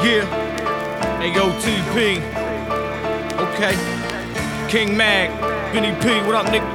Yeah. AOTP. Okay. King Mag. Benny P. What up, nigga?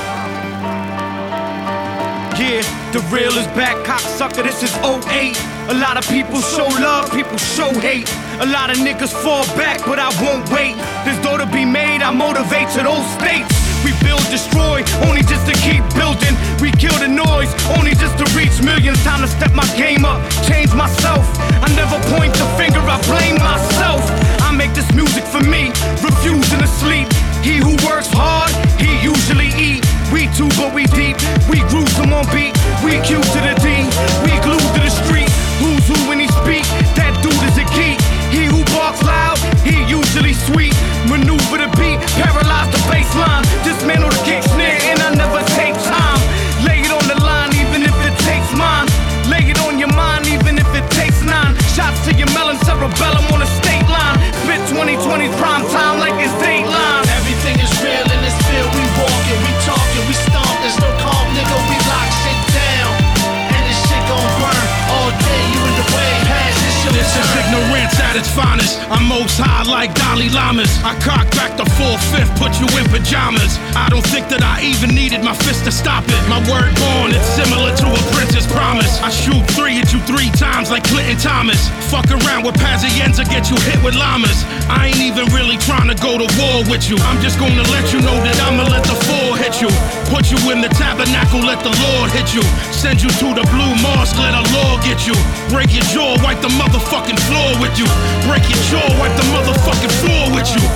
Yeah, the real is back, cocksucker. This is 08. A lot of people show love, people show hate. A lot of niggas fall back, but I won't wait. There's dough to be made, I motivate to those states. We build, destroy, only just to keep building. We kill the noise, only just to reach millions. Time to step my game up, change myself. I never point the finger, I blame myself. I make this music for me, refusing to sleep. He who works hard, he usually eat. We too, but we deep. We gruesome on beat. We Q to the D. We glued to the street. Who's who when he speak? That dude is a geek. He who barks loud, he usually sweet. Maneuver the beat, paralyze the baseline. Dismantle the kick snare, and I never take time. Lay it on the line, even if it takes mine. Lay it on your mind, even if it takes 9 shots to your melon cerebellum on the state line. Spit 2020's prime time like it's Dateline. Everything is real in this field. We walking, we talking, we stomp. There's no calm, nigga. We lock shit down, and this shit gon' burn all day. You in the way, pass this shit. This is ignorance at its finest. I'm most high like Dalai Lamas. I cock back the 4/5, put you in pajamas. I don't think that I even needed my fist to stop it. My word born, it's similar to a prince's promise. I shoot 3 at you 3 times like Clinton Thomas. Fuck around with Pazienza, get you hit with llamas. I ain't even really trying to go to war with you. I'm just gonna let you know that I'ma let the 4 hit you. Put you in the tabernacle, let the Lord hit you. Send you to the blue mosque, let a law get you. Break your jaw, wipe the motherfucking floor with you. Break your jaw, wipe the motherfucking floor with you.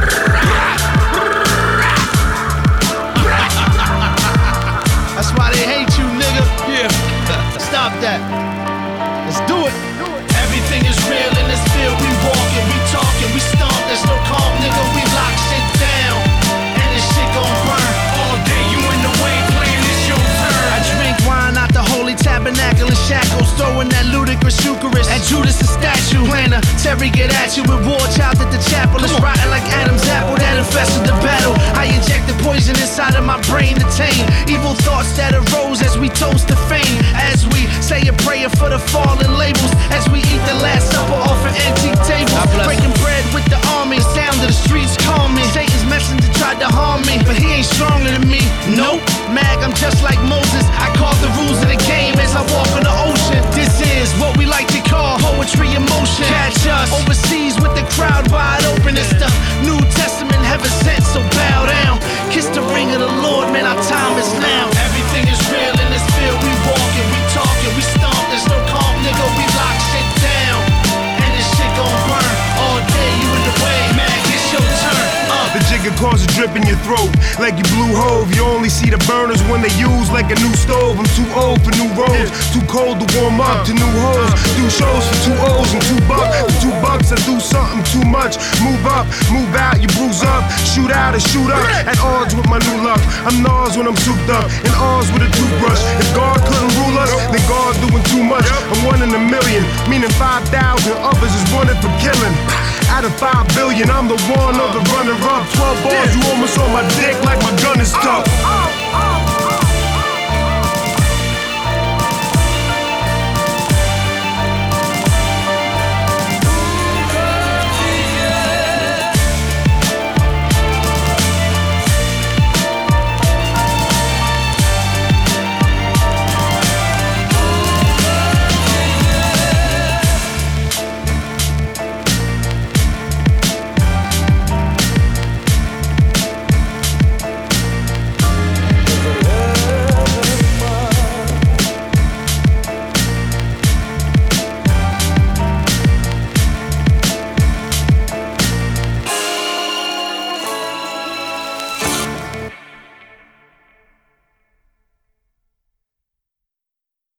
That's why they hate you, nigga. Yeah. Stop that. Let's do it. Everything is real in this field. We walking, we talking, we stomp. There's no calm, nigga. We lock shit down, and this shit gon' burn all day. You in the way, playing this your turn. I drink wine out the holy tabernacle and shackles, throwing that ludicrous Eucharist at Judas' statue. Plan to Terry get at you with war child at the chapel. It's rotten like Adam's apple that infested the battle. I injected poison inside of my brain to tame evil thoughts that arose as we toast to fame. As we say a prayer for the fallen labels, as we eat the last supper off an antique table. Breaking bread with the army, sound of the streets calming. Satan's messenger tried to harm me, but he ain't stronger than me. Nope, Mag, I'm just like Moses. I carve the rules of the game as I walk on the ocean. This is what we like to call poetry in motion. Catch us overseas with the crowd wide open. It's the New Testament, heaven sent, so bow down. Kiss the ring of the Lord, man, our time is now. Everything is real in this field. We walking, we talking, we stomp. There's no calm, nigga. We lock shit down, and this shit gon' burn all day. You in the way, man. It's your turn. The jigger causes a drip in your throat, like your blue hove. You only see the burners when they use like a new stove. I'm too old for new roads, too cold to warm up to new hoes. Do shows for 2 O's and $2. For $2 I do something too much. Move up, move out, you bruise up. Shoot out and shoot up, at odds with my new luck. I'm Nas when I'm souped up, and Oz with a toothbrush. If God couldn't rule us, then God doing too much. I'm 1 in a million, meaning 5,000 others is wanted for killing. Out of 5 billion, I'm the one of the runner-up. 12 balls, you almost on my dick like my gun is tough.